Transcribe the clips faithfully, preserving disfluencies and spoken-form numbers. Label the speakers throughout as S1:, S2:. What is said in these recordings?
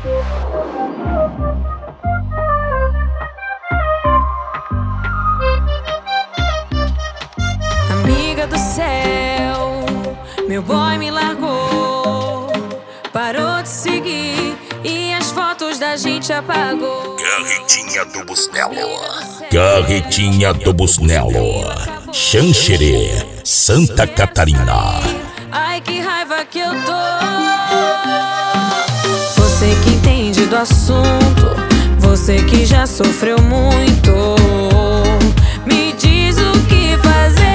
S1: Amiga do céu, meu boy me largou, parou de seguir e as fotos da gente apagou.
S2: Carretinha do Busnello, Carretinha do Busnello, Xanxerê, Santa Catarina.
S1: Ai, que raiva que eu tô. Você que entende do assunto, você que já sofreu muito, me diz o que fazer.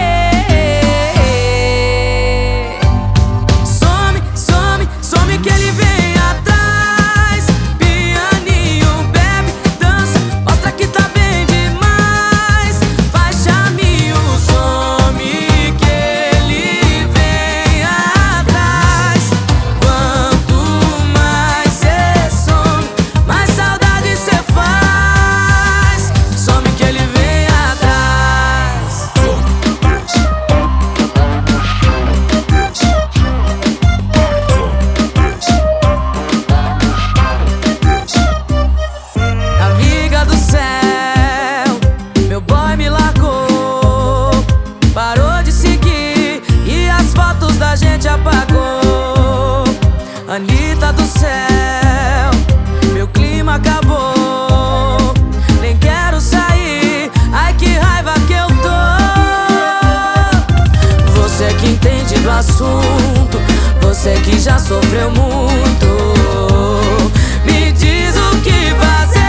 S1: Some, some, some que ele vem atrás. Pianinho, bebe, dança, mostra que tá bem demais. Faz chaminho, some que ele vem atrás. Quanto mais cê some, mais saudade cê faz. Some que ele vem atrás. Amiga do céu, meu boy me largou, parou de seguir e as fotos da gente apagou. Anitta do céu, meu clima acabou, nem quero sair, ai que raiva que eu tô. Você que entende do assunto, você que já sofreu muito, me diz o que fazer.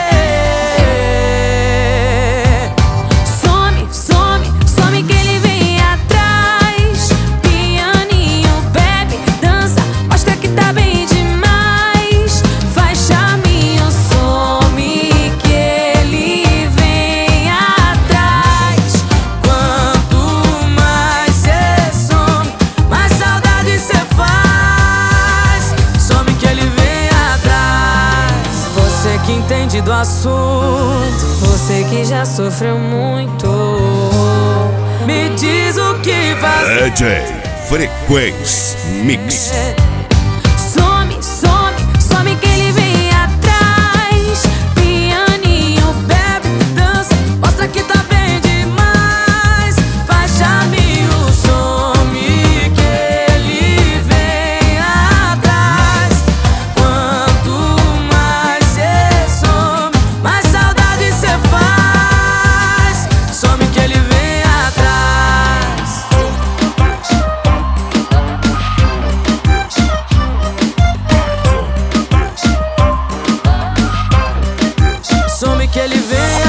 S1: Some, some, some que ele vem atrás. Pianinho, bebe, dança, mostra que tá bem demais. Faz chaminho, some que ele vem atrás. Quanto mais cê some, mais saudade cê faz. Some que ele vem atrás. Você que entende do assunto, você que já sofreu muito, me diz o que fazer.
S2: D J Frequência Mix.
S1: Some, some, some que ele vem atrás. Pianinho, bebe, dança, mostra que tá bem demais. Faz chaminho, some que ele vem atrás. Quanto mais cê some, mais saudade cê faz. Some que ele vem atrás. Some que ele vem